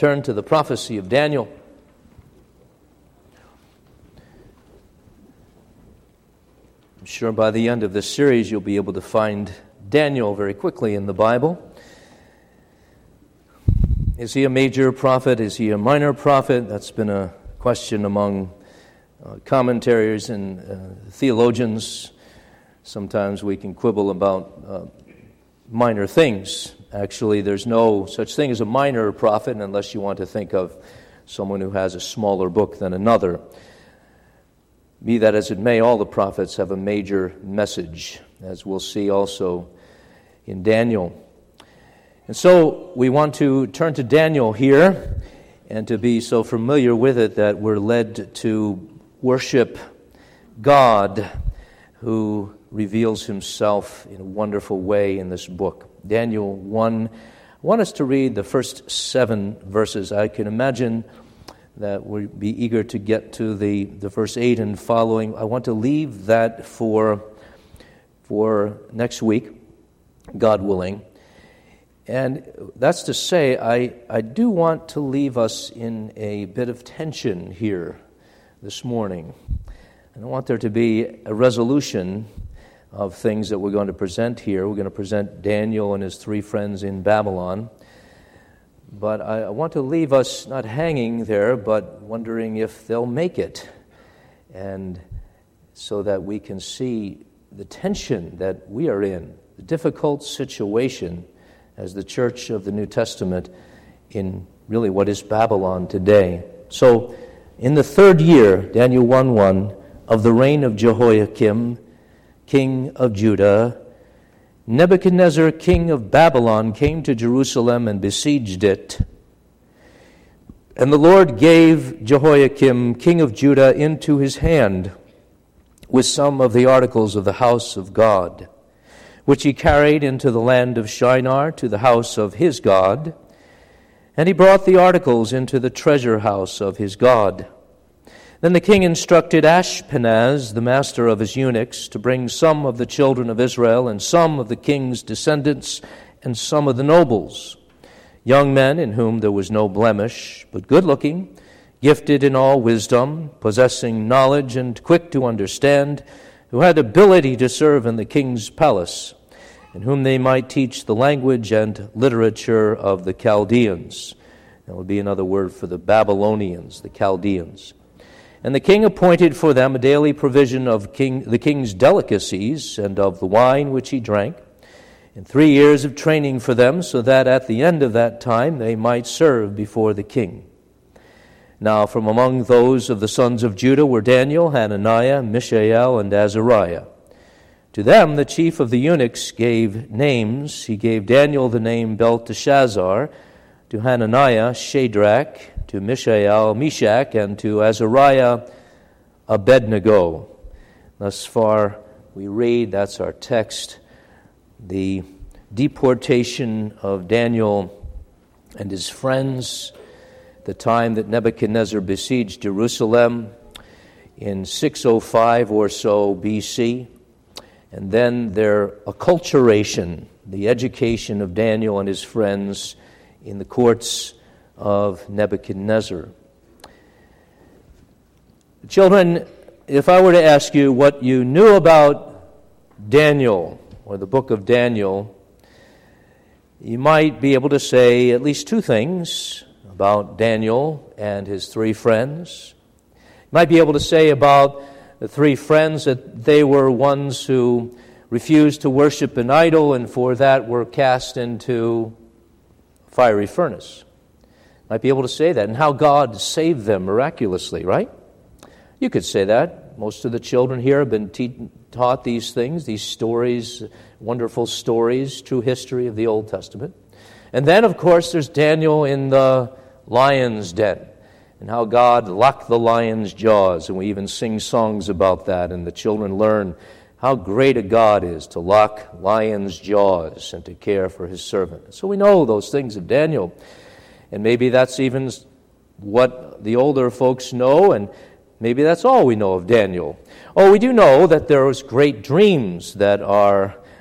turn to the prophecy of Daniel. I'm sure by the end of this series you'll be able to find Daniel very quickly in the Bible. Is he a major prophet? Is he a minor prophet? That's been a question among commentators and theologians. Sometimes we can quibble about minor things. Actually, there's no such thing as a minor prophet unless you want to think of someone who has a smaller book than another. Be that as it may, all the prophets have a major message, as we'll see also in Daniel. And so we want to turn to Daniel here and to be so familiar with it that we're led to worship God who reveals himself in a wonderful way in this book. Daniel 1. I want us to read the first 7 verses. I can imagine that we'll be eager to get to the verse 8 and following. I want to leave that for next week, God willing. And that's to say, I do want to leave us in a bit of tension here this morning. I don't want there to be a resolution of things that we're going to present here. We're going to present Daniel and his 3 friends in Babylon. But I want to leave us not hanging there, but wondering if they'll make it. And so that we can see the tension that we are in, the difficult situation as the church of the New Testament in really what is Babylon today. So, in the 3rd year, Daniel 1:1, of the reign of Jehoiakim, king of Judah, Nebuchadnezzar, king of Babylon, came to Jerusalem and besieged it. And the Lord gave Jehoiakim, king of Judah, into his hand with some of the articles of the house of God, which he carried into the land of Shinar to the house of his God. And he brought the articles into the treasure house of his God. Then the king instructed Ashpenaz, the master of his eunuchs, to bring some of the children of Israel and some of the king's descendants and some of the nobles, young men in whom there was no blemish, but good-looking, gifted in all wisdom, possessing knowledge and quick to understand, who had ability to serve in the king's palace, and whom they might teach the language and literature of the Chaldeans. That would be another word for the Babylonians, the Chaldeans. And the king appointed for them a daily provision of the king's delicacies and of the wine which he drank, and 3 years of training for them, so that at the end of that time they might serve before the king. Now from among those of the sons of Judah were Daniel, Hananiah, Mishael, and Azariah. To them the chief of the eunuchs gave names. He gave Daniel the name Belteshazzar, to Hananiah Shadrach, to Mishael Meshach, and to Azariah Abednego. Thus far we read, that's our text, the deportation of Daniel and his friends, the time that Nebuchadnezzar besieged Jerusalem in 605 or so BC, and then their acculturation, the education of Daniel and his friends in the courts of Nebuchadnezzar. Children, if I were to ask you what you knew about Daniel or the book of Daniel, you might be able to say at least 2 things about Daniel and his 3 friends. You might be able to say about the 3 friends that they were ones who refused to worship an idol and for that were cast into a fiery furnace. Might be able to say that, and how God saved them miraculously, right? You could say that. Most of the children here have been taught these things, these stories, wonderful stories, true history of the Old Testament. And then, of course, there's Daniel in the lion's den, and how God locked the lion's jaws, and we even sing songs about that, and the children learn how great a God is to lock lions' jaws and to care for his servant. So we know those things of Daniel. And maybe that's even what the older folks know, and maybe that's all we know of Daniel. Oh, we do know that there was great dreams that are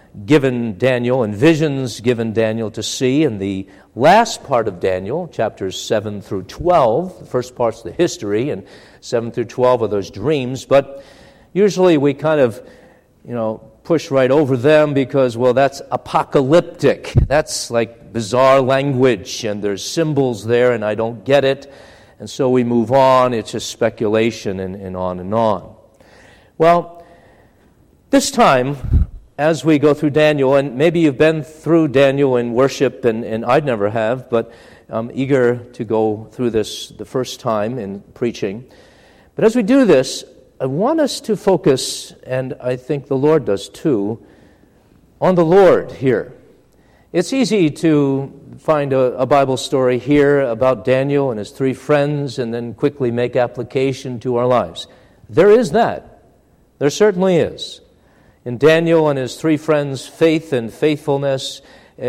given Daniel and visions given Daniel to see in the last part of Daniel, chapters 7 through 12. The first part's the history, and 7 through 12 are those dreams. But usually we kind of, push right over them because, well, that's apocalyptic. That's like bizarre language, and there's symbols there, and I don't get it. And so we move on. It's just speculation and on and on. Well, this time, as we go through Daniel, and maybe you've been through Daniel in worship, and I never have, but I'm eager to go through this the first time in preaching. But as we do this, I want us to focus, and I think the Lord does too, on the Lord here. It's easy to find a Bible story here about Daniel and his three friends and then quickly make application to our lives. There is that. There certainly is. In Daniel and his three friends' faith and faithfulness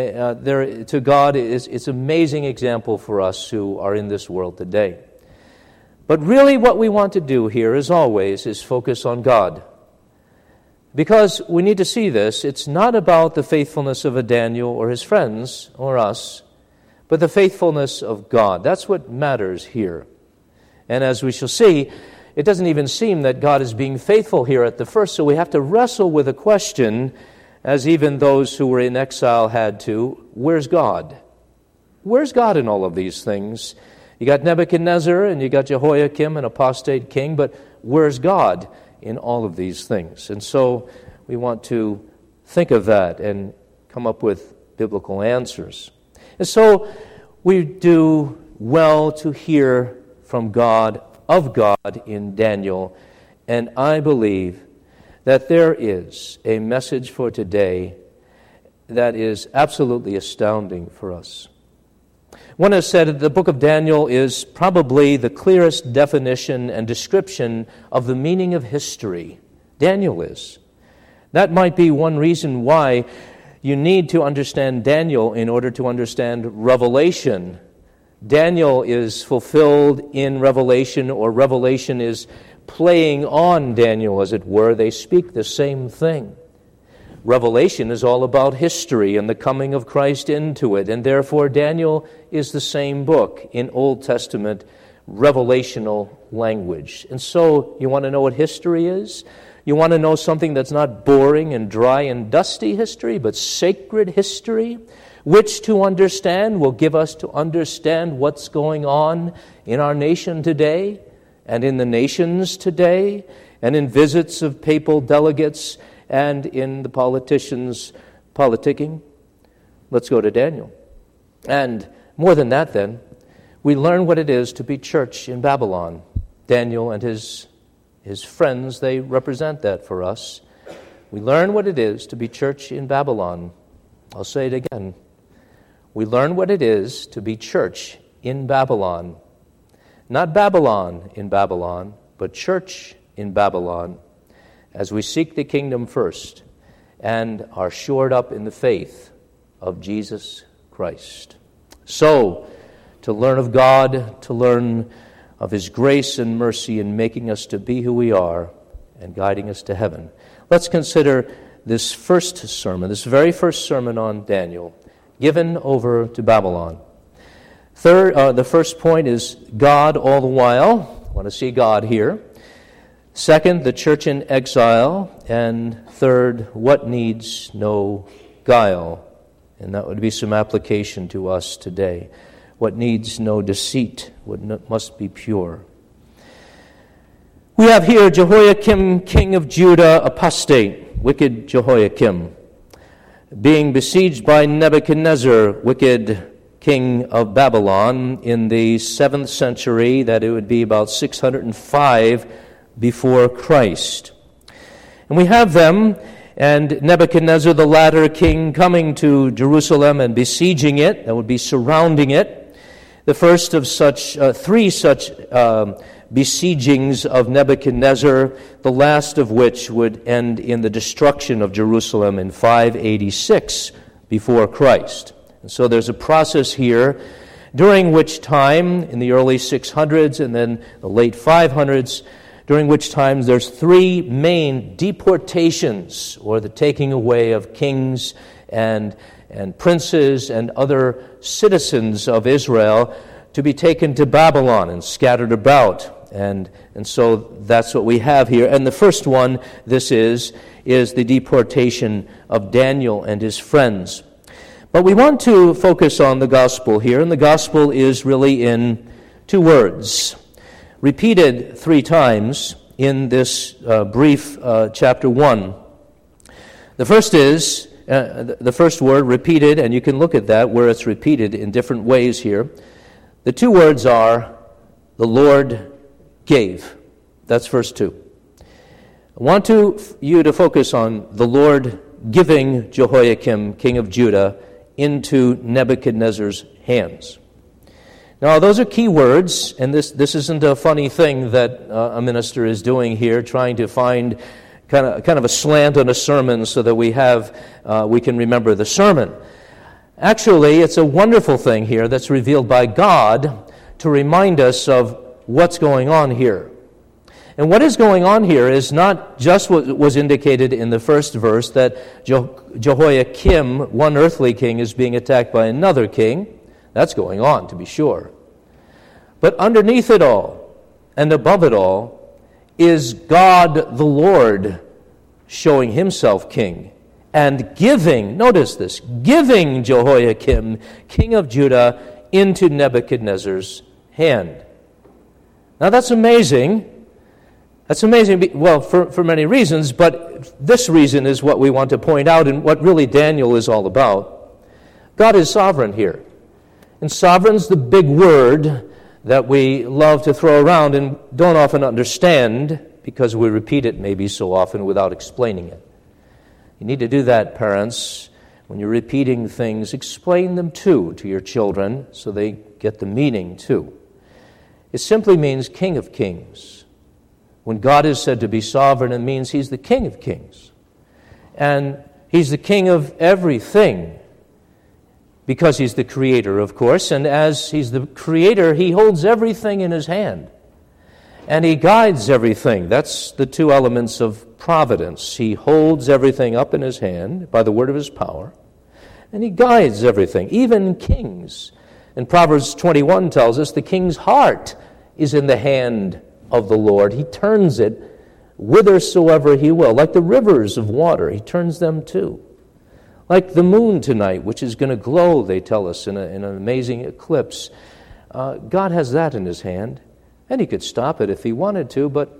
to God, it's an amazing example for us who are in this world today. But really what we want to do here, as always, is focus on God. Because we need to see this, it's not about the faithfulness of a Daniel or his friends or us, but the faithfulness of God. That's what matters here. And as we shall see, it doesn't even seem that God is being faithful here at the first, so we have to wrestle with a question, as even those who were in exile had to, where's God? Where's God in all of these things? You got Nebuchadnezzar and you got Jehoiakim, an apostate king, but where's God in all of these things? And so we want to think of that and come up with biblical answers. And so we do well to hear from God, of God in Daniel, and I believe that there is a message for today that is absolutely astounding for us. One has said that the book of Daniel is probably the clearest definition and description of the meaning of history. Daniel is. That might be one reason why you need to understand Daniel in order to understand Revelation. Daniel is fulfilled in Revelation, or Revelation is playing on Daniel, as it were. They speak the same thing. Revelation is all about history and the coming of Christ into it, and therefore Daniel is the same book in Old Testament revelational language. And so, you want to know what history is? You want to know something that's not boring and dry and dusty history, but sacred history, which to understand will give us to understand what's going on in our nation today, and in the nations today, and in visits of papal delegates, and in the politicians politicking. Let's go to Daniel. And more than that then, we learn what it is to be church in Babylon. Daniel and his friends, they represent that for us. We learn what it is to be church in Babylon. I'll say it again. We learn what it is to be church in Babylon. Not Babylon in Babylon, but church in Babylon, as we seek the kingdom first and are shored up in the faith of Jesus Christ. So, to learn of God, to learn of His grace and mercy in making us to be who we are and guiding us to heaven. Let's consider this first sermon, this very first sermon on Daniel, given over to Babylon. The first point is God all the while. I want to see God here. Second, the church in exile. And third, what needs no guile. And that would be some application to us today. What needs no deceit, what must be pure. We have here Jehoiakim, king of Judah, apostate, wicked Jehoiakim, being besieged by Nebuchadnezzar, wicked king of Babylon, in the 7th century, that it would be about 605 before Christ. And we have them, and Nebuchadnezzar, the latter king, coming to Jerusalem and besieging it, that would be surrounding it. The first of such, three such besiegings of Nebuchadnezzar, the last of which would end in the destruction of Jerusalem in 586 before Christ. And so there's a process here, during which time, in the early 600s and then the late 500s, during which time there's three main deportations, or the taking away of kings and princes and other citizens of Israel to be taken to Babylon and scattered about. And so that's what we have here. And the first one, this is the deportation of Daniel and his friends. But we want to focus on the gospel here, and the gospel is really in two words, repeated three times in this brief chapter 1. The first is, the first word repeated, and you can look at that where it's repeated in different ways here. The two words are, the Lord gave. That's verse 2. I want you to focus on the Lord giving Jehoiakim, king of Judah, into Nebuchadnezzar's hands. Now, those are key words, and this isn't a funny thing that a minister is doing here, trying to find kind of a slant on a sermon so that we can remember the sermon. Actually, it's a wonderful thing here that's revealed by God to remind us of what's going on here. And what is going on here is not just what was indicated in the first verse, that Jehoiakim, one earthly king, is being attacked by another king. That's going on, to be sure. But underneath it all, and above it all, is God the Lord showing himself king and giving, notice this, giving Jehoiakim, king of Judah, into Nebuchadnezzar's hand. Now that's amazing. That's amazing, well, for many reasons, but this reason is what we want to point out and what really Daniel is all about. God is sovereign here. And sovereign's the big word that we love to throw around and don't often understand because we repeat it maybe so often without explaining it. You need to do that, parents. When you're repeating things, explain them to your children so they get the meaning too. It simply means King of Kings. When God is said to be sovereign, it means He's the King of Kings. And He's the King of everything because He's the Creator, of course. And as He's the Creator, He holds everything in His hand. And He guides everything. That's the two elements of providence. He holds everything up in His hand by the word of His power. And He guides everything, even kings. And Proverbs 21 tells us the king's heart is in the hand of the Lord. He turns it whithersoever He will. Like the rivers of water, He turns them too. Like the moon tonight, which is going to glow, they tell us, in an amazing eclipse. God has that in His hand. And He could stop it if He wanted to, but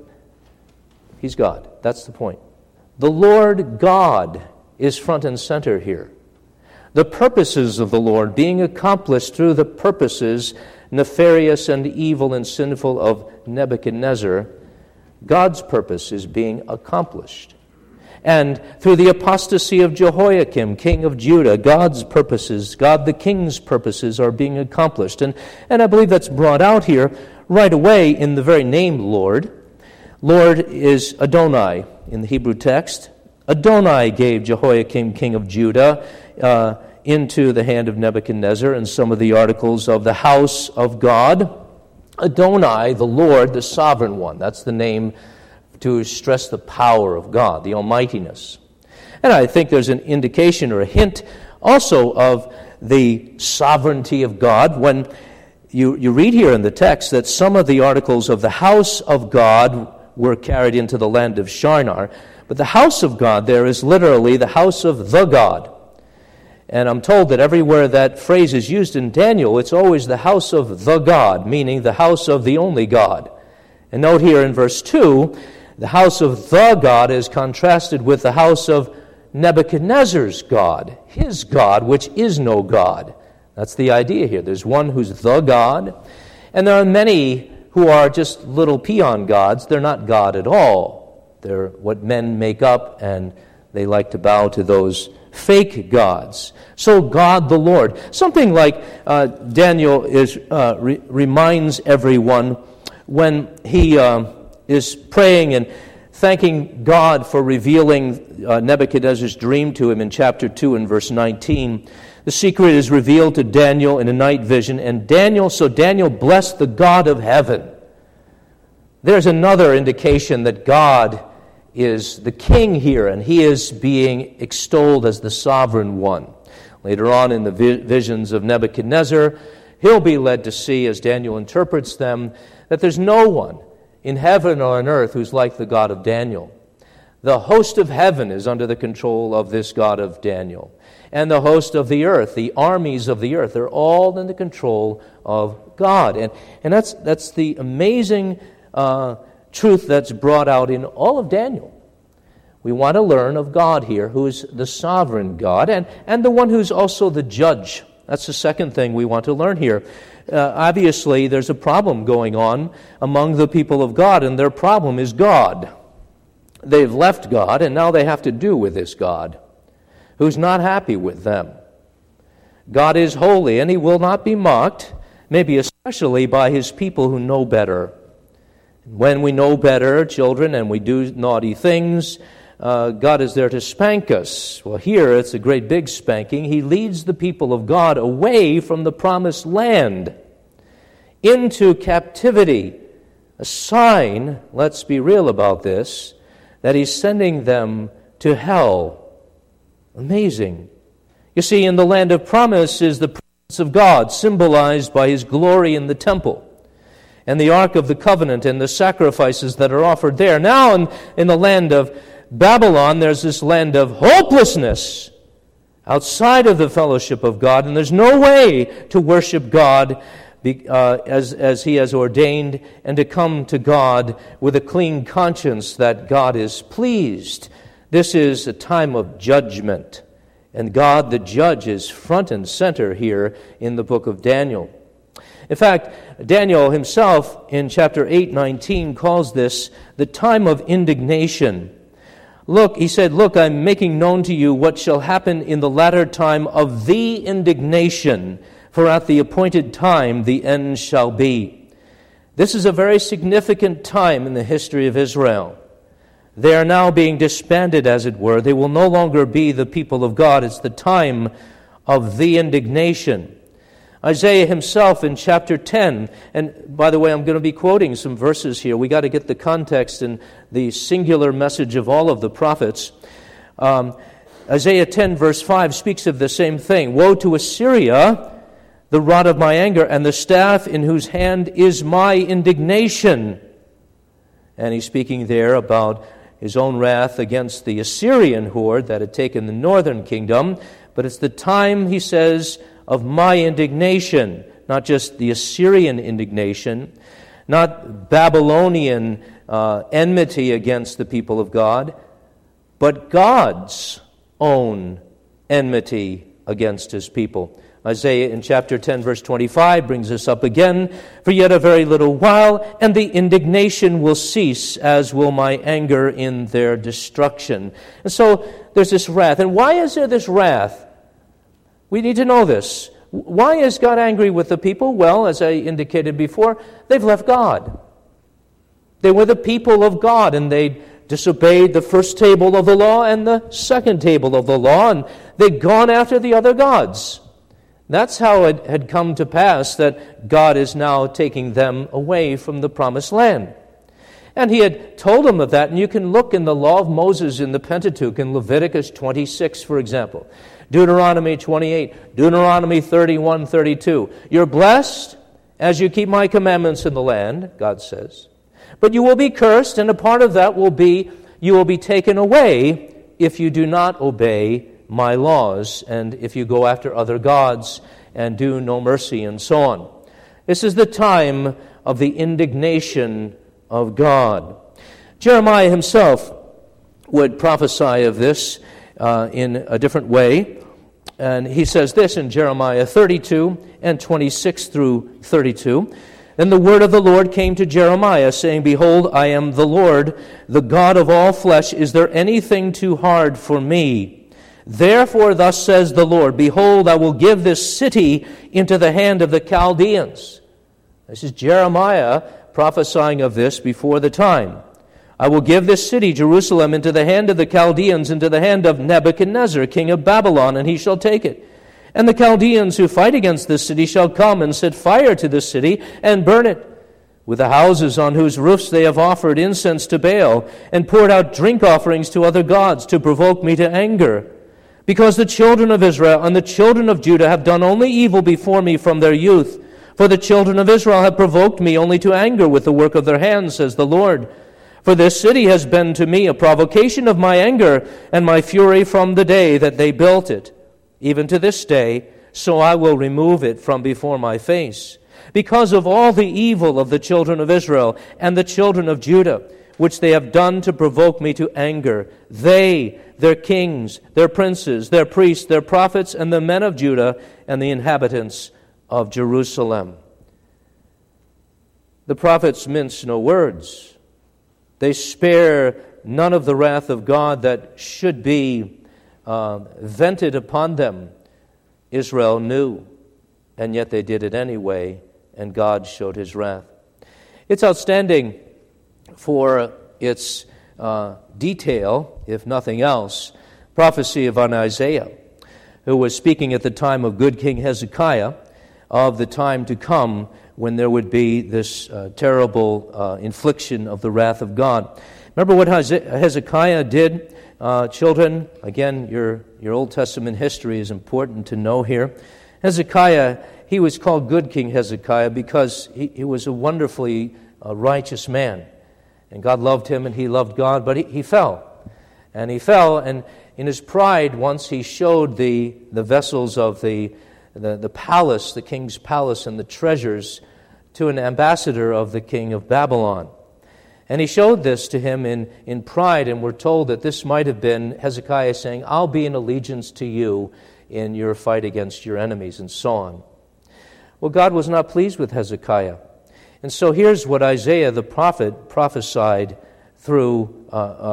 He's God. That's the point. The Lord God is front and center here. The purposes of the Lord being accomplished through the purposes nefarious and evil and sinful of Nebuchadnezzar, God's purpose is being accomplished. And through the apostasy of Jehoiakim, king of Judah, God's purposes, God the king's purposes are being accomplished. And I believe that's brought out here right away in the very name Lord. Lord is Adonai in the Hebrew text. Adonai gave Jehoiakim, king of Judah, into the hand of Nebuchadnezzar, and some of the articles of the house of God. Adonai, the Lord, the sovereign one. That's the name to stress the power of God, the almightiness. And I think there's an indication or a hint also of the sovereignty of God when you read here in the text that some of the articles of the house of God were carried into the land of Shinar. But the house of God there is literally the house of the God. And I'm told that everywhere that phrase is used in Daniel, it's always the house of the God, meaning the house of the only God. And note here in verse 2, the house of the God is contrasted with the house of Nebuchadnezzar's God, his God, which is no God. That's the idea here. There's one who's the God, and there are many who are just little peon gods. They're not God at all. They're what men make up, and they like to bow to those fake gods. So God the Lord. Something like Daniel reminds everyone when he is praying and thanking God for revealing Nebuchadnezzar's dream to him in chapter 2 and verse 19. The secret is revealed to Daniel in a night vision, and Daniel blessed the God of heaven. there's another indication that God is the king here, and he is being extolled as the sovereign one. Later on in the visions of Nebuchadnezzar, he'll be led to see, as Daniel interprets them, that there's no one in heaven or on earth who's like the God of Daniel. The host of heaven is under the control of this God of Daniel. And the host of the earth, the armies of the earth, they're all in the control of God. And that's the amazing truth that's brought out in all of Daniel. We want to learn of God here, who is the sovereign God, and the one who's also the judge. That's the second thing we want to learn here. Obviously, there's a problem going on among the people of God, and their problem is God. They've left God, and now they have to do with this God, who's not happy with them. God is holy, and he will not be mocked, maybe especially by his people who know better. When we know better, children, and we do naughty things, God is there to spank us. Well, here it's a great big spanking. He leads the people of God away from the promised land into captivity. A sign, let's be real about this, that he's sending them to hell. Amazing. You see, in the land of promise is the presence of God, symbolized by his glory in the temple, and the Ark of the Covenant and the sacrifices that are offered there. Now in the land of Babylon, there's this land of hopelessness outside of the fellowship of God, and there's no way to worship God as he has ordained, and to come to God with a clean conscience that God is pleased. This is a time of judgment, and God the judge is front and center here in the book of Daniel. In fact, Daniel himself in chapter 8:19 calls this the time of indignation. Look, he said, "Look, I'm making known to you what shall happen in the latter time of the indignation, for at the appointed time the end shall be." This is a very significant time in the history of Israel. They are now being disbanded, as it were. They will no longer be the people of God. It's the time of the indignation. Isaiah himself in chapter 10, and by the way, I'm going to be quoting some verses here. We got to get the context and the singular message of all of the prophets. Isaiah 10 verse 5 speaks of the same thing. "Woe to Assyria, the rod of my anger, and the staff in whose hand is my indignation." And he's speaking there about his own wrath against the Assyrian horde that had taken the northern kingdom. But it's the time, he says, of my indignation, not just the Assyrian indignation, not Babylonian enmity against the people of God, but God's own enmity against his people. Isaiah in chapter 10 verse 25 brings this up again. "For yet a very little while, and the indignation will cease, as will my anger in their destruction." And so there's this wrath. And why is there this wrath? We need to know this. Why is God angry with the people? Well, as I indicated before, they've left God. They were the people of God, and they disobeyed the first table of the law and the second table of the law, and they'd gone after the other gods. That's how it had come to pass that God is now taking them away from the promised land. And he had told them of that, and you can look in the law of Moses in the Pentateuch, in Leviticus 26, for example, Deuteronomy 28, Deuteronomy 31, 32. "You're blessed as you keep my commandments in the land," God says. "But you will be cursed, and a part of that will be you will be taken away if you do not obey my laws, and if you go after other gods and do no mercy," and so on. This is the time of the indignation of God. Jeremiah himself would prophesy of this in a different way. And he says this in Jeremiah 32 and 26 through 32. "Then the word of the Lord came to Jeremiah, saying, Behold, I am the Lord, the God of all flesh. Is there anything too hard for me? Therefore thus says the Lord, Behold, I will give this city into the hand of the Chaldeans." This is Jeremiah prophesying of this before the time. "I will give this city, Jerusalem, into the hand of the Chaldeans, into the hand of Nebuchadnezzar, king of Babylon, and he shall take it. And the Chaldeans who fight against this city shall come and set fire to this city and burn it. with the houses on whose roofs they have offered incense to Baal, and poured out drink offerings to other gods to provoke me to anger. Because the children of Israel and the children of Judah have done only evil before me from their youth. For the children of Israel have provoked me only to anger with the work of their hands, says the Lord. For this city has been to me a provocation of my anger and my fury from the day that they built it, even to this day, so I will remove it from before my face. Because of all the evil of the children of Israel and the children of Judah, which they have done to provoke me to anger, they, their kings, their princes, their priests, their prophets, and the men of Judah, and the inhabitants of Jerusalem. The prophets mince no words. They spare none of the wrath of God that should be vented upon them. Israel knew, and yet they did it anyway, and God showed his wrath. It's outstanding for its detail, if nothing else, prophecy of Isaiah, who was speaking at the time of good King Hezekiah, of the time to come when there would be this terrible infliction of the wrath of God. Remember what Hezekiah did, children? Again, your Old Testament history is important to know here. Hezekiah, he was called good King Hezekiah because he was a wonderfully righteous man. And God loved him and he loved God, but he fell. And he fell, and in his pride once he showed the vessels of the palace, the king's palace, and the treasures to an ambassador of the king of Babylon. And he showed this to him in pride, and we're told that this might have been Hezekiah saying, I'll be in allegiance to you in your fight against your enemies, and so on. Well, God was not pleased with Hezekiah. And so here's what Isaiah the prophet prophesied through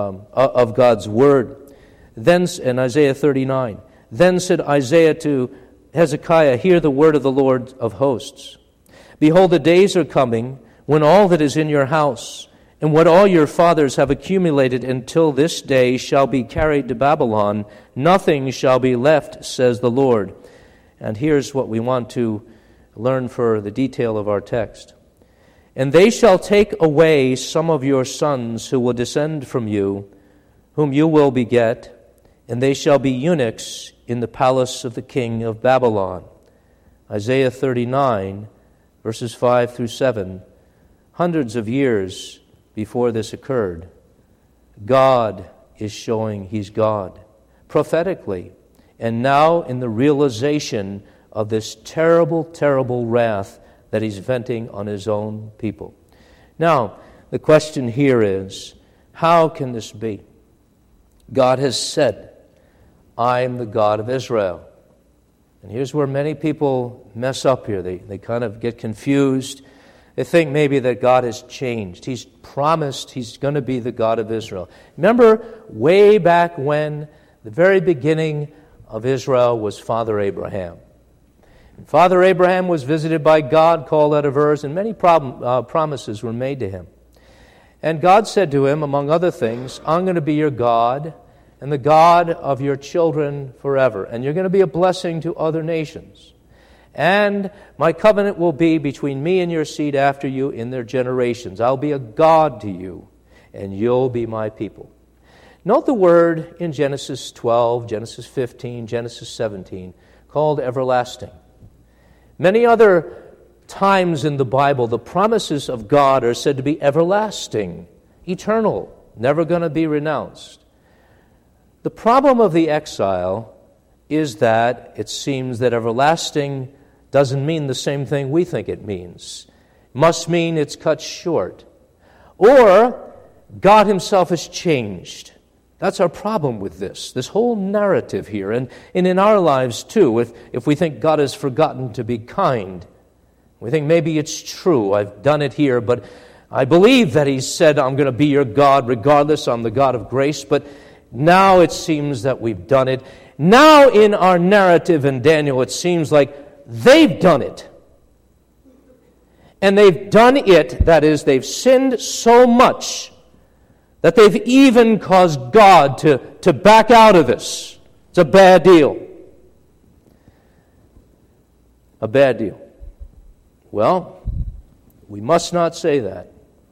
of God's word. Then, in Isaiah 39, then said Isaiah to Hezekiah, hear the word of the Lord of hosts. Behold, the days are coming when all that is in your house and what all your fathers have accumulated until this day shall be carried to Babylon. Nothing shall be left, says the Lord. And here's what we want to learn for the detail of our text. And they shall take away some of your sons who will descend from you, whom you will beget, and they shall be eunuchs in the palace of the king of Babylon. Isaiah 39, verses 5 through 7. Hundreds of years before this occurred, God is showing He's God prophetically, and now in the realization of this terrible, terrible wrath that He's venting on His own people. Now, the question here is, how can this be? God has said, I am the God of Israel. And here's where many people mess up here. They kind of get confused. They think maybe that God has changed. He's promised He's going to be the God of Israel. Remember, way back when, the very beginning of Israel was Father Abraham. And Father Abraham was visited by God, called out of Ur, and many promises were made to him. And God said to him, among other things, I'm going to be your God and the God of your children forever. And you're going to be a blessing to other nations. And my covenant will be between me and your seed after you in their generations. I'll be a God to you, and you'll be my people. Note the word in Genesis 12, Genesis 15, Genesis 17, called everlasting. Many other times in the Bible, the promises of God are said to be everlasting, eternal, never going to be renounced. The problem of the exile is that it seems that everlasting doesn't mean the same thing we think it means. It must mean it's cut short. Or God Himself has changed. That's our problem with this whole narrative here. And in our lives too, if we think God has forgotten to be kind, we think maybe it's true, I've done it here, but I believe that He said, I'm going to be your God regardless, I'm the God of grace, but now it seems that we've done it. Now in our narrative in Daniel, it seems like they've done it. And they've done it, that is, they've sinned so much that they've even caused God to back out of this. It's a bad deal. A bad deal. Well, We must not say that,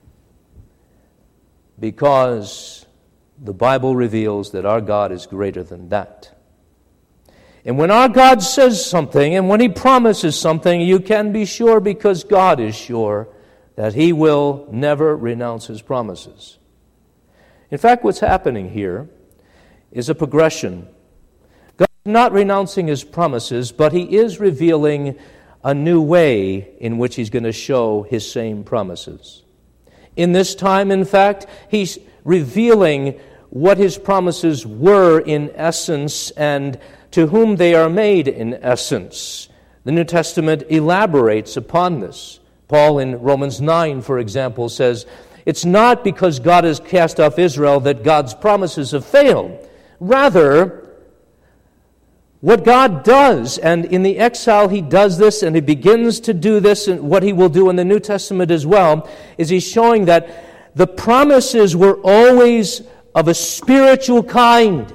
because the Bible reveals that our God is greater than that. And when our God says something, and when He promises something, you can be sure, because God is sure, that He will never renounce His promises. In fact, what's happening here is a progression. God is not renouncing His promises, but He is revealing a new way in which He's going to show His same promises. In this time, in fact, He's revealing what His promises were in essence and to whom they are made in essence. The New Testament elaborates upon this. Paul in Romans 9, for example, says, it's not because God has cast off Israel that God's promises have failed. Rather, what God does, and in the exile He does this, and He begins to do this, and what He will do in the New Testament as well, is He's showing that the promises were always of a spiritual kind,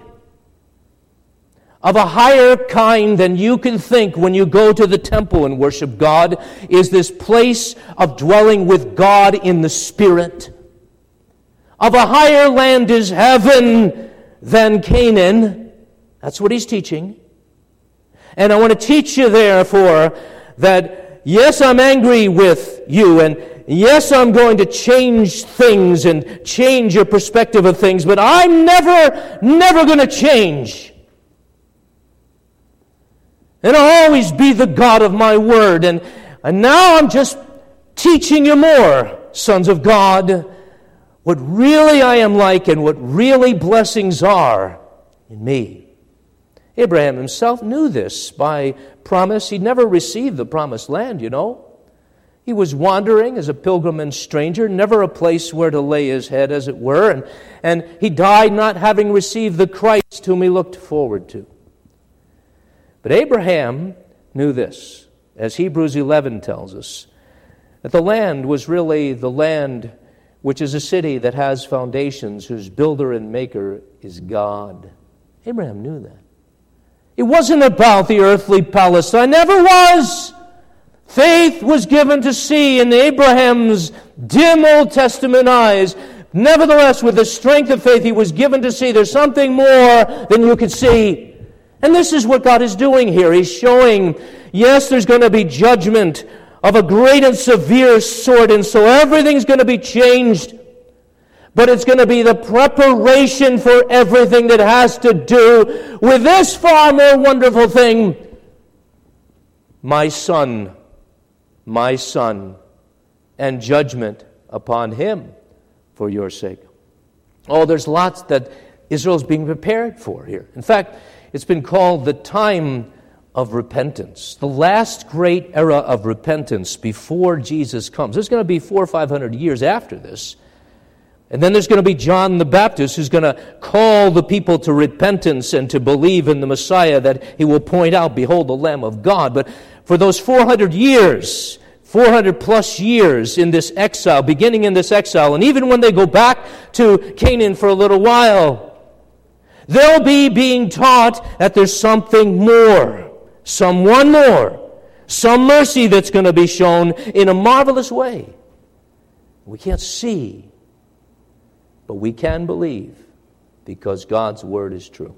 of a higher kind than you can think when you go to the temple and worship God, is this place of dwelling with God in the Spirit. Of a higher land is heaven than Canaan. That's what He's teaching. And I want to teach you, therefore, that yes, I'm angry with you, and yes, I'm going to change things and change your perspective of things, but I'm never going to change. And I'll always be the God of my word. And now I'm just teaching you more, sons of God, what really I am like and what really blessings are in me. Abraham himself knew this by promise. He never received the promised land, you know. He was wandering as a pilgrim and stranger, never a place where to lay his head, as it were. And he died not having received the Christ whom he looked forward to. But Abraham knew this, as Hebrews 11 tells us, that the land was really the land which is a city that has foundations, whose builder and maker is God. Abraham knew that. It wasn't about the earthly Palestine, never was. Faith was given to see in Abraham's dim Old Testament eyes. Nevertheless, with the strength of faith, he was given to see there's something more than you could see. And this is what God is doing here. He's showing, yes, there's going to be judgment of a great and severe sort, and so everything's going to be changed. But it's going to be the preparation for everything that has to do with this far more wonderful thing. My son, and judgment upon him for your sake. Oh, there's lots that Israel's being prepared for here. In fact, it's been called the time of repentance, the last great era of repentance before Jesus comes. There's going to be 400 or 500 years after this. And then there's going to be John the Baptist, who's going to call the people to repentance and to believe in the Messiah that he will point out, behold, the Lamb of God. But for those 400 years, 400 plus years in this exile, beginning in this exile, and even when they go back to Canaan for a little while, they'll be being taught that there's something more, someone more, some mercy that's going to be shown in a marvelous way. We can't see, but we can believe because God's word is true.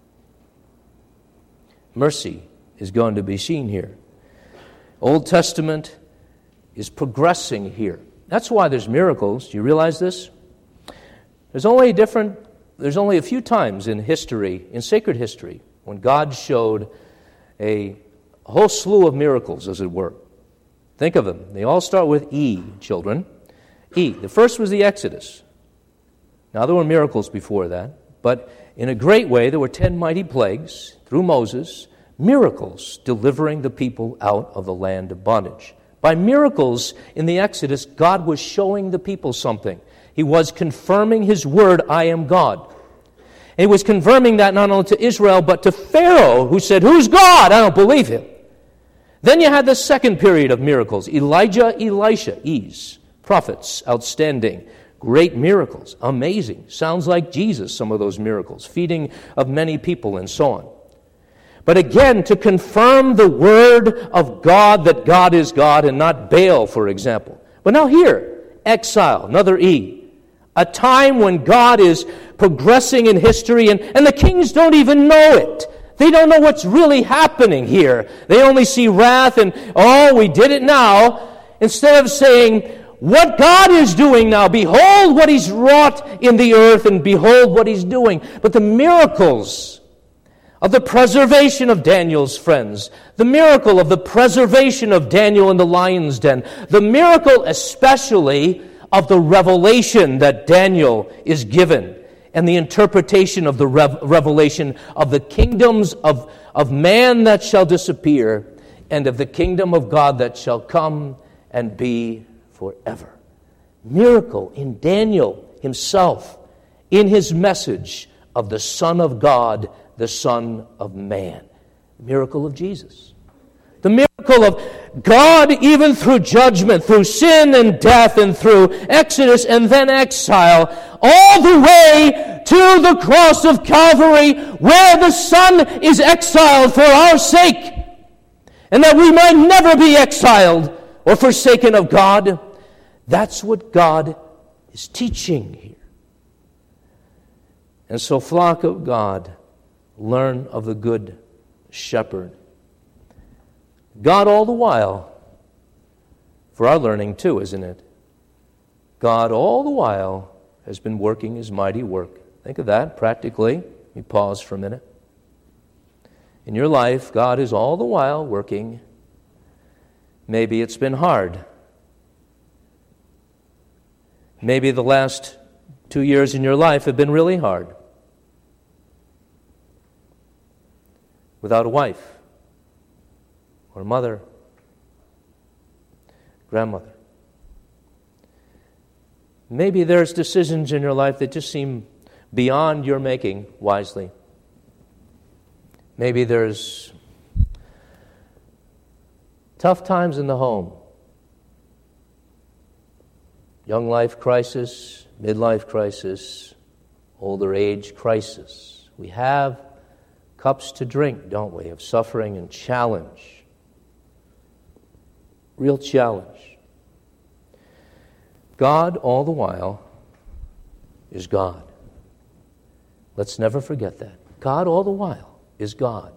Mercy is going to be seen here. Old Testament is progressing here. That's why there's miracles. Do you realize this? There's only a few times in history, in sacred history, when God showed a whole slew of miracles, as it were. Think of them. They all start with E, children. E. The first was the Exodus. Now, there were miracles before that, but in a great way, there were 10 mighty plagues through Moses, miracles delivering the people out of the land of bondage. By miracles in the Exodus, God was showing the people something. He was confirming His word, I am God. And He was confirming that not only to Israel, but to Pharaoh, who said, who's God? I don't believe him. Then you had the second period of miracles. Elijah, Elisha, E's, prophets, outstanding, great miracles, amazing. Sounds like Jesus, some of those miracles, feeding of many people and so on. But again, to confirm the word of God, that God is God and not Baal, for example. But now here, exile, another E. A time when God is progressing in history, and the kings don't even know it. They don't know what's really happening here. They only see wrath and, oh, we did it now. Instead of saying, what God is doing now, behold what He's wrought in the earth, and behold what He's doing. But the miracles of the preservation of Daniel's friends, the miracle of the preservation of Daniel in the lion's den, the miracle especially of the revelation that Daniel is given, and the interpretation of the revelation of the kingdoms of man that shall disappear, and of the kingdom of God that shall come and be forever. Miracle in Daniel himself, in his message of the Son of God, the Son of Man. Miracle of Jesus. The miracle of God, even through judgment, through sin and death, and through Exodus and then exile, all the way to the cross of Calvary, where the Son is exiled for our sake, and that we might never be exiled or forsaken of God. That's what God is teaching here. And so, flock of God, learn of the Good Shepherd. God all the while, for our learning too, isn't it? God all the while has been working His mighty work. Think of that practically. Let me pause for a minute. In your life, God is all the while working. Maybe it's been hard. Maybe the last 2 years in your life have been really hard. Without a wife, or a mother, grandmother. Maybe there's decisions in your life that just seem beyond your making wisely. Maybe there's tough times in the home. Young life crisis, midlife crisis, older age crisis. We have cups to drink, don't we, of suffering and challenge. Real challenge. God, all the while, is God. Let's never forget that. God, all the while, is God.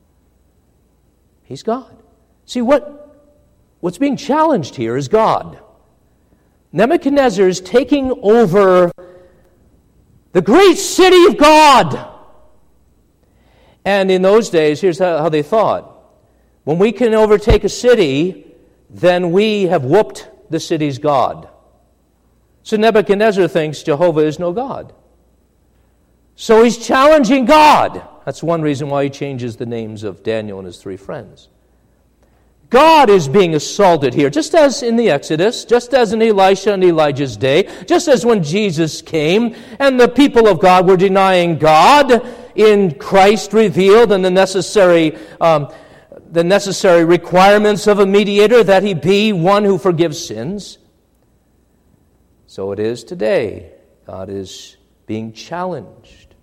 He's God. See, what's being challenged here is God. Nebuchadnezzar is taking over the great city of God. And in those days, here's how they thought. When we can overtake a city, then we have whooped the city's God. So Nebuchadnezzar thinks Jehovah is no God. So he's challenging God. That's one reason why he changes the names of Daniel and his three friends. God is being assaulted here, just as in the Exodus, just as in Elisha and Elijah's day, just as when Jesus came and the people of God were denying God in Christ revealed and the necessary requirements of a mediator, that He be one who forgives sins. So it is today. God is being challenged.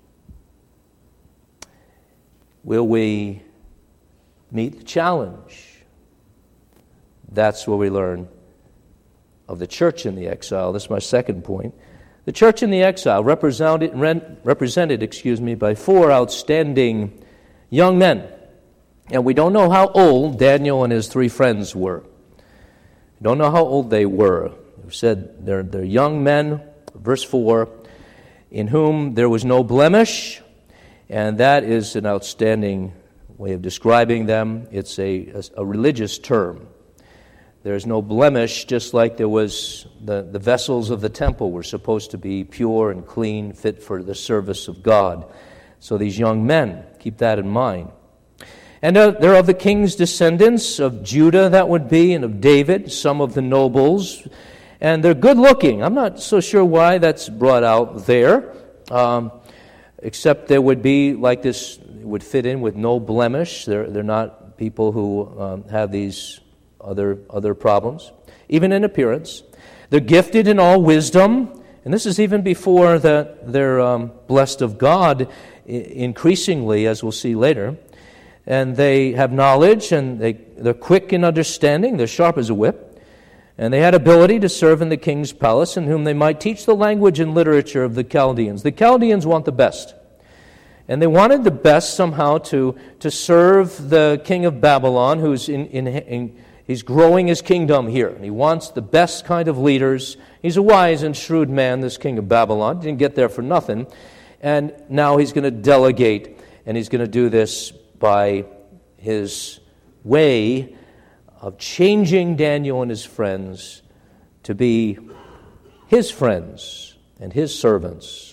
Will we meet the challenge? That's where we learn of the church in the exile. This is my second point. The church in the exile, represented by four outstanding young men. And we don't know how old Daniel and his three friends were. We don't know how old they were. We said they're young men, verse 4, in whom there was no blemish, and that is an outstanding way of describing them. It's a religious term. There's no blemish, just like there was the vessels of the temple were supposed to be pure and clean, fit for the service of God. So these young men, keep that in mind. And they're of the king's descendants, of Judah that would be, and of David, some of the nobles. And they're good looking. I'm not so sure why that's brought out there, except there would be, like this, would fit in with no blemish. They're not people who have these other problems, even in appearance. They're gifted in all wisdom, and this is even before that they're blessed of God increasingly, as we'll see later. And they have knowledge, and they're quick in understanding. They're sharp as a whip. And they had ability to serve in the king's palace, in whom they might teach the language and literature of the Chaldeans. The Chaldeans want the best. And they wanted the best somehow to serve the king of Babylon, who's he's growing his kingdom here. And he wants the best kind of leaders. He's a wise and shrewd man, this king of Babylon. Didn't get there for nothing. And now he's going to delegate, and he's going to do this by his way of changing Daniel and his friends to be his friends and his servants,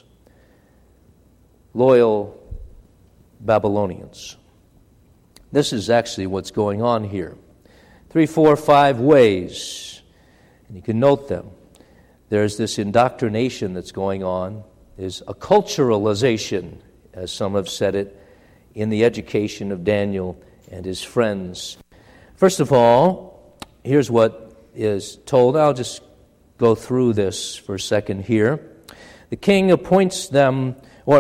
loyal Babylonians. This is actually what's going on here. 3, 4, 5 ways, and you can note them. There's this indoctrination that's going on. There's a culturalization, as some have said it, in the education of Daniel and his friends. First of all, here's what is told. I'll just go through this for a second here. The king appoints them,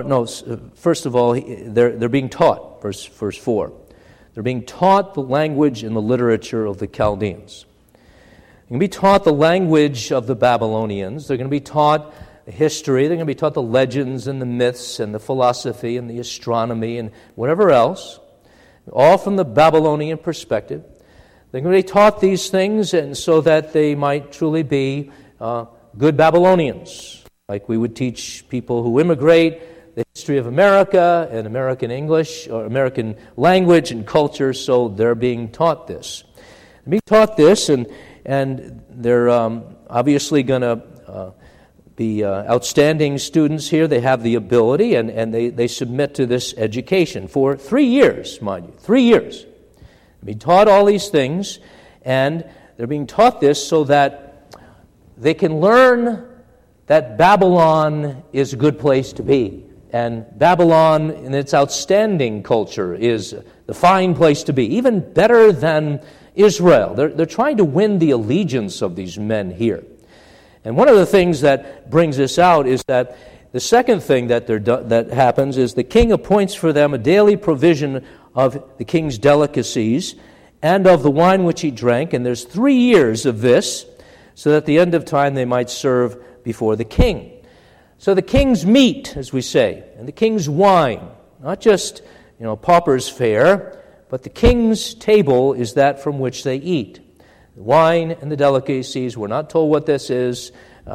first of all, they're being taught, verse 4. They're being taught the language and the literature of the Chaldeans. They're going to be taught the language of the Babylonians. They're going to be taught the history. They're going to be taught the legends and the myths and the philosophy and the astronomy and whatever else, all from the Babylonian perspective. They're going to be taught these things, and so that they might truly be good Babylonians, like we would teach people who immigrate the history of America and American English or American language and culture. So they're being taught this. They're being taught this, and they're obviously going to be outstanding students here. They have the ability, and they submit to this education for 3 years, mind you, 3 years. They're being taught all these things, and they're being taught this so that they can learn that Babylon is a good place to be. And Babylon, in its outstanding culture, is the fine place to be, even better than Israel. They're trying to win the allegiance of these men here. And one of the things that brings this out is that the second thing that happens is the king appoints for them a daily provision of the king's delicacies and of the wine which he drank. And there's 3 years of this, so that at the end of time they might serve before the king. So the king's meat, as we say, and the king's wine, not just pauper's fare, but the king's table is that from which they eat. The wine and the delicacies, we're not told what this is,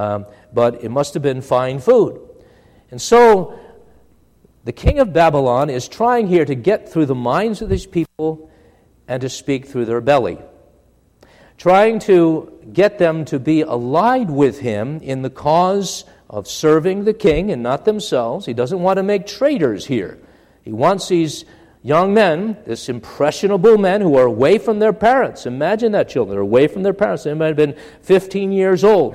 but it must have been fine food. And so the king of Babylon is trying here to get through the minds of these people and to speak through their belly, trying to get them to be allied with him in the cause of serving the king and not themselves. He doesn't want to make traitors here. He wants these young men, this impressionable men who are away from their parents. Imagine that, children. They're away from their parents. They might have been 15 years old,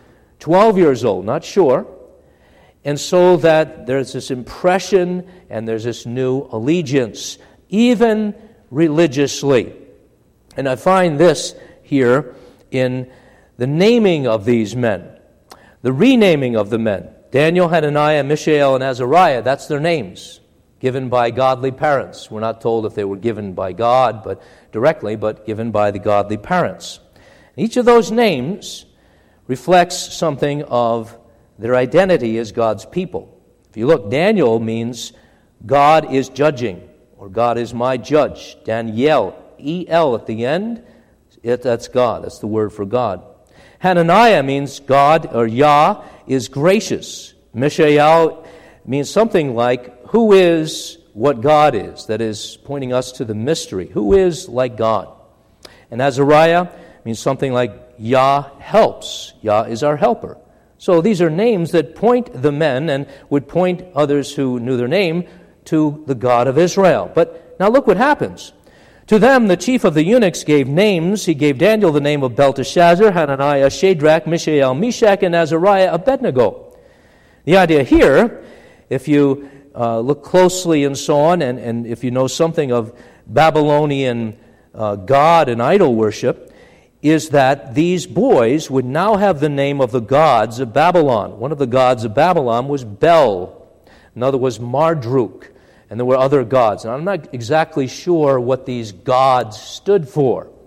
12 years old, not sure. And so that there's this impression and there's this new allegiance, even religiously. And I find this here in the naming of these men, the renaming of the men. Daniel, Hananiah, Mishael, and Azariah, that's their names, given by godly parents. We're not told if they were given by God but directly, but given by the godly parents. Each of those names reflects something of their identity as God's people. If you look, Daniel means God is judging, or God is my judge. Daniel, E-L at the end, that's God. That's the word for God. Hananiah means God, or Yah, is gracious. Mishael means something like, who is what God is? That is, pointing us to the mystery. Who is like God? And Azariah means something like, Yah helps. Yah is our helper. So these are names that point the men and would point others who knew their name to the God of Israel. But now look what happens. To them, the chief of the eunuchs gave names. He gave Daniel the name of Belteshazzar, Hananiah, Shadrach, Mishael, Meshach, and Azariah, Abednego. The idea here, if you look closely and so on, and if you know something of Babylonian god and idol worship, is that these boys would now have the name of the gods of Babylon. One of the gods of Babylon was Bel. Another was Marduk. And there were other gods. And I'm not exactly sure what these gods stood for.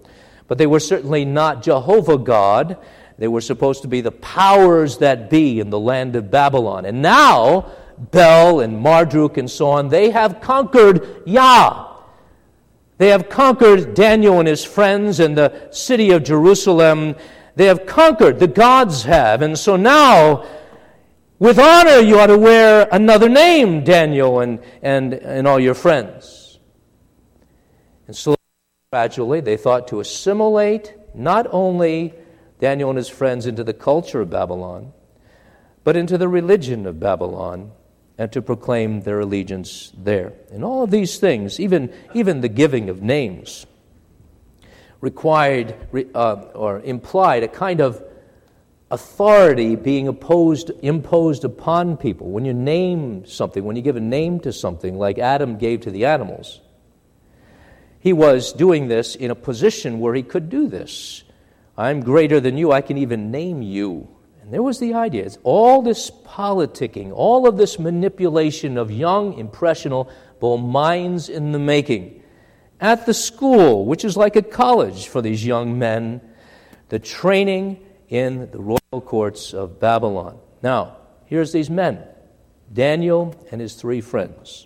But they were certainly not Jehovah God. They were supposed to be the powers that be in the land of Babylon. And now, Bel and Marduk and so on, they have conquered Yah. They have conquered Daniel and his friends and the city of Jerusalem. They have conquered, the gods have. And so now, with honor, you ought to wear another name, Daniel and all your friends. And so gradually, they thought to assimilate not only Daniel and his friends into the culture of Babylon, but into the religion of Babylon, and to proclaim their allegiance there. And all of these things, even the giving of names, required or implied a kind of authority being imposed upon people. When you name something, when you give a name to something, like Adam gave to the animals, he was doing this in a position where he could do this. I'm greater than you, I can even name you. And there was the idea. It's all this politicking, all of this manipulation of young, impressionable minds in the making. At the school, which is like a college for these young men, the training in the royal courts of Babylon. Now, here's these men, Daniel and his 3 friends.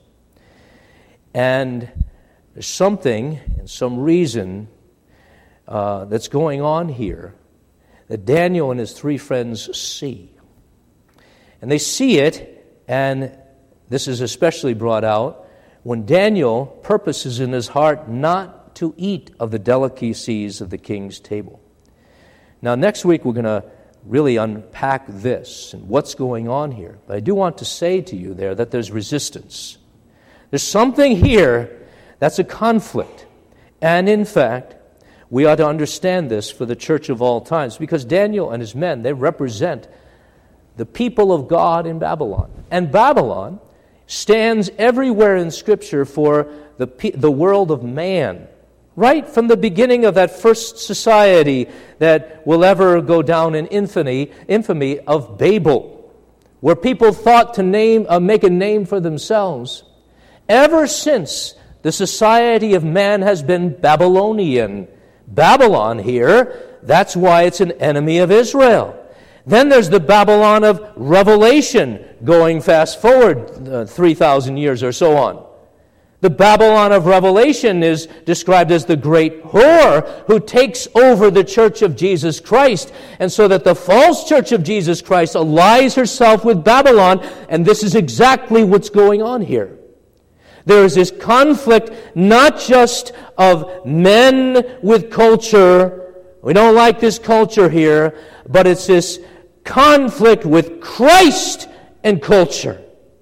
And there's something and some reason that's going on here that Daniel and his 3 friends see. And they see it, and this is especially brought out when Daniel purposes in his heart not to eat of the delicacies of the king's table. Now, next week we're going to really unpack this and what's going on here. But I do want to say to you there that there's resistance. There's something here that's a conflict. And in fact, we ought to understand this for the church of all times, because Daniel and his men, they represent the people of God in Babylon. And Babylon stands everywhere in Scripture for the world of man. Right from the beginning of that first society that will ever go down in infamy of Babel, where people thought to make a name for themselves. Ever since, the society of man has been Babylonian. Babylon here, that's why it's an enemy of Israel. Then there's the Babylon of Revelation, going fast forward 3,000 years or so on. The Babylon of Revelation is described as the great whore who takes over the church of Jesus Christ. And so that the false church of Jesus Christ allies herself with Babylon, and this is exactly what's going on here. There is this conflict not just of men with culture. We don't like this culture here, but it's this conflict with Christ and culture.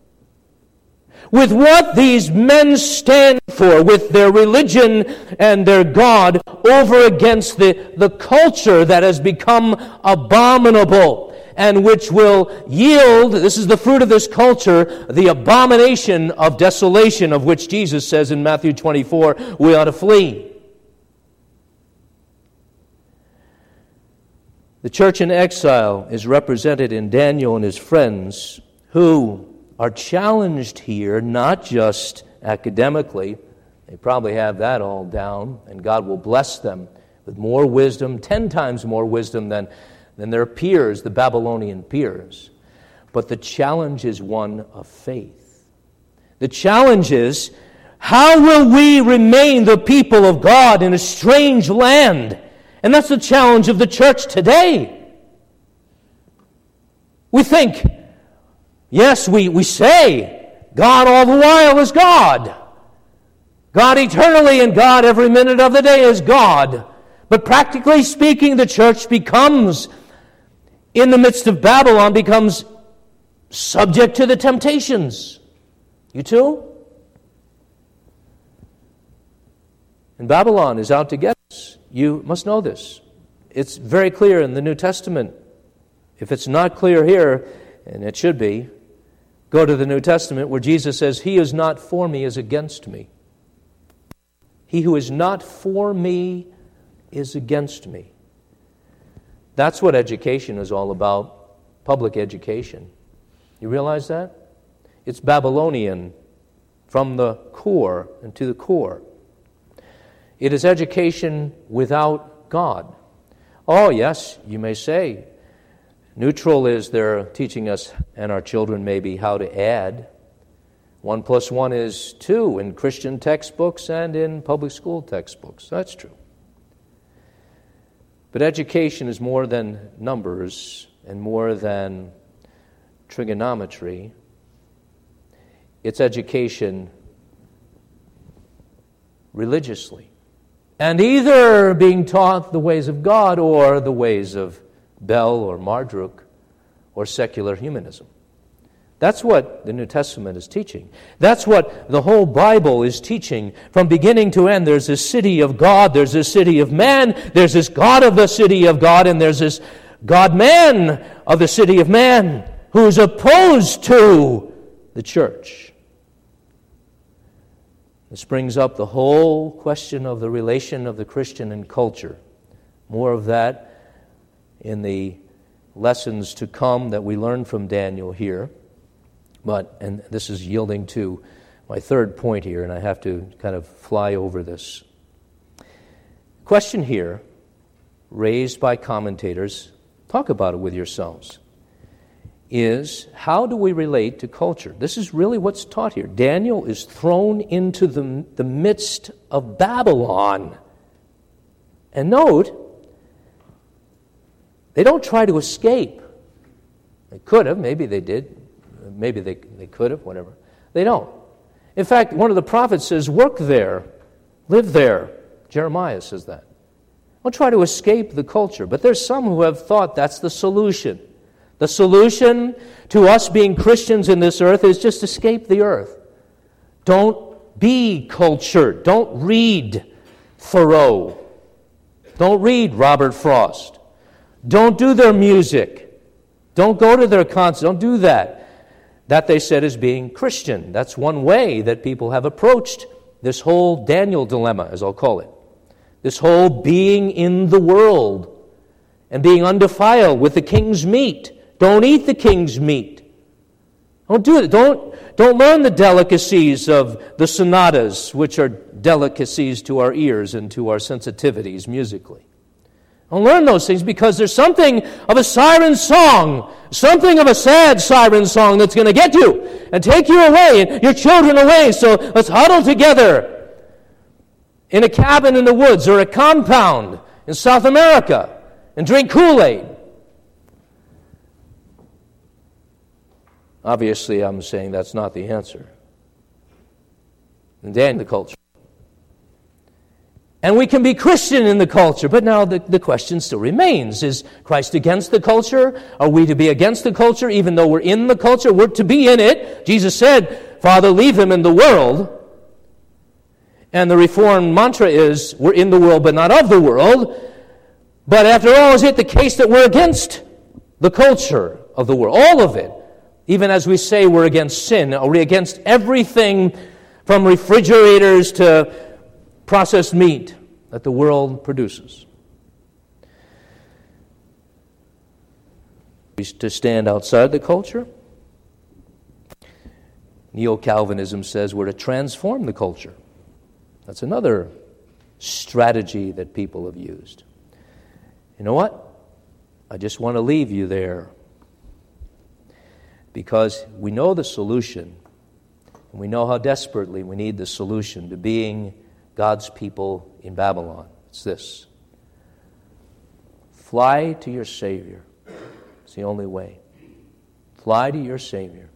With what these men stand for, with their religion and their God, over against the culture that has become abominable and which will yield, this is the fruit of this culture, the abomination of desolation, of which Jesus says in Matthew 24, we ought to flee. The church in exile is represented in Daniel and his friends, who are challenged here, not just academically. They probably have that all down, and God will bless them with more wisdom, 10 times more wisdom than their peers, the Babylonian peers. But the challenge is one of faith. The challenge is, how will we remain the people of God in a strange land? And that's the challenge of the church today. We think, yes, we say, God all the while is God. God eternally and God every minute of the day is God. But practically speaking, the church becomes, in the midst of Babylon, becomes subject to the temptations. You too? And Babylon is out to get us. You must know this. It's very clear in the New Testament. If it's not clear here, and it should be, go to the New Testament where Jesus says, "He is not for me is against me. He who is not for me is against me." That's what education is all about, public education. You realize that? It's Babylonian from the core and to the core. It is education without God. Oh, yes, you may say, neutral is they're teaching us and our children maybe how to add. 1 + 1 is 2 in Christian textbooks and in public school textbooks. That's true. But education is more than numbers and more than trigonometry. It's education religiously. And either being taught the ways of God or the ways of Bell or Marduk or secular humanism. That's what the New Testament is teaching. That's what the whole Bible is teaching. From beginning to end, there's this city of God, there's this city of man, there's this God of the city of God, and there's this God-man of the city of man who's opposed to the church. This brings up the whole question of the relation of the Christian and culture. More of that in the lessons to come that we learn from Daniel here. And this is yielding to my third point here, and I have to kind of fly over this. Question here, raised by commentators, talk about it with yourselves, is how do we relate to culture? This is really what's taught here. Daniel is thrown into the midst of Babylon. And note, they don't try to escape. They could have, maybe they did. Maybe they could have, whatever. They don't. In fact, one of the prophets says, work there, live there. Jeremiah says that. Don't try to escape the culture. But there's some who have thought that's the solution. The solution to us being Christians in this earth is just escape the earth. Don't be cultured. Don't read Thoreau. Don't read Robert Frost. Don't do their music. Don't go to their concerts. Don't do that. That, they said, is being Christian. That's one way that people have approached this whole Daniel dilemma, as I'll call it. This whole being in the world and being undefiled with the king's meat. Don't eat the king's meat. Don't do it. Don't learn the delicacies of the sonatas, which are delicacies to our ears and to our sensitivities musically. Don't learn those things because there's something of a siren song, something of a sad siren song that's going to get you and take you away and your children away. So let's huddle together in a cabin in the woods or a compound in South America and drink Kool-Aid. Obviously, I'm saying that's not the answer. And then the culture. And we can be Christian in the culture, but now the question still remains. Is Christ against the culture? Are we to be against the culture even though we're in the culture? We're to be in it. Jesus said, Father, leave them in the world. And the Reformed mantra is, we're in the world but not of the world. But after all, is it the case that we're against the culture of the world? All of it. Even as we say we're against sin, are we against everything from refrigerators to processed meat that the world produces? To stand outside the culture? Neo-Calvinism says we're to transform the culture. That's another strategy that people have used. You know what? I just want to leave you there because we know the solution, and we know how desperately we need the solution to being God's people in Babylon. It's this. Fly to your Savior. It's the only way. Fly to your Savior.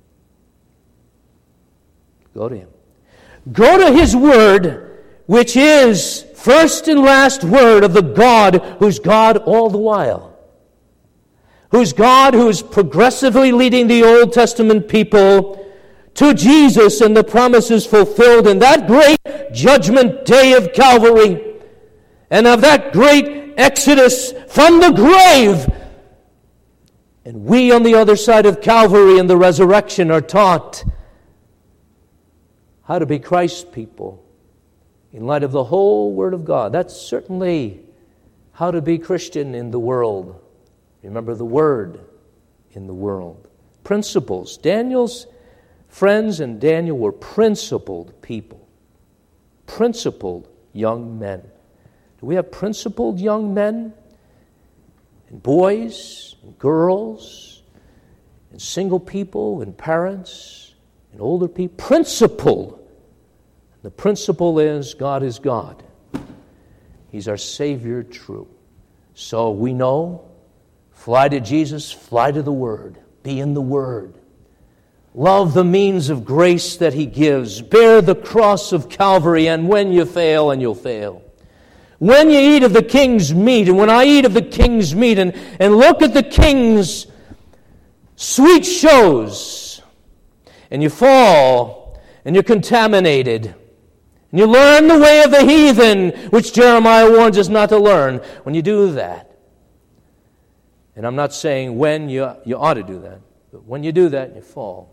Go to Him. Go to His Word, which is first and last word of the God who's God all the while. Who's God who's progressively leading the Old Testament people to Jesus and the promises fulfilled in that great judgment day of Calvary and of that great exodus from the grave. And we on the other side of Calvary and the resurrection are taught how to be Christ's people in light of the whole Word of God. That's certainly how to be Christian in the world. Remember the Word in the world. Principles. Daniel's friends and Daniel were principled people. Principled young men Do we have principled young men and boys and girls and single people and parents and older people? Principled. The principle is God is God. He's our Savior, true. So we know, fly to Jesus, fly to the Word. Be in the Word. Love the means of grace that He gives. Bear the cross of Calvary, and when you fail, and you'll fail. When you eat of the King's meat, and when I eat of the King's meat, and look at the King's sweet shows, and you fall, and you're contaminated, and you learn the way of the heathen, which Jeremiah warns us not to learn. When you do that, and I'm not saying when you ought to do that, but when you do that, you fall.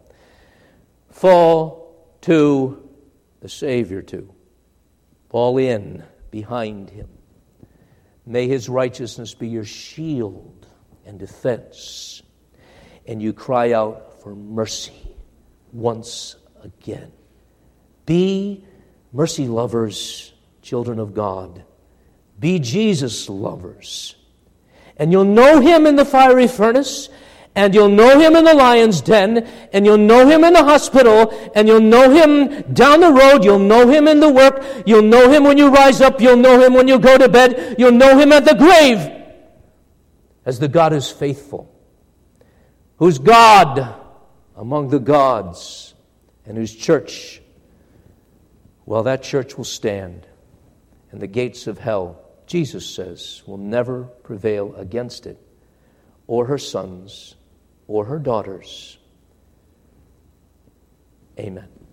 Fall to the Savior too. Fall in behind Him. May His righteousness be your shield and defense. And you cry out for mercy once again. Be mercy lovers, children of God. Be Jesus lovers. And you'll know Him in the fiery furnace, and you'll know Him in the lion's den, and you'll know Him in the hospital, and you'll know Him down the road, you'll know Him in the work, you'll know Him when you rise up, you'll know Him when you go to bed, you'll know Him at the grave, as the God who's faithful, who's God among the gods, and whose church, well, that church will stand, and the gates of hell, Jesus says, will never prevail against it, or her sons, or her daughters. Amen.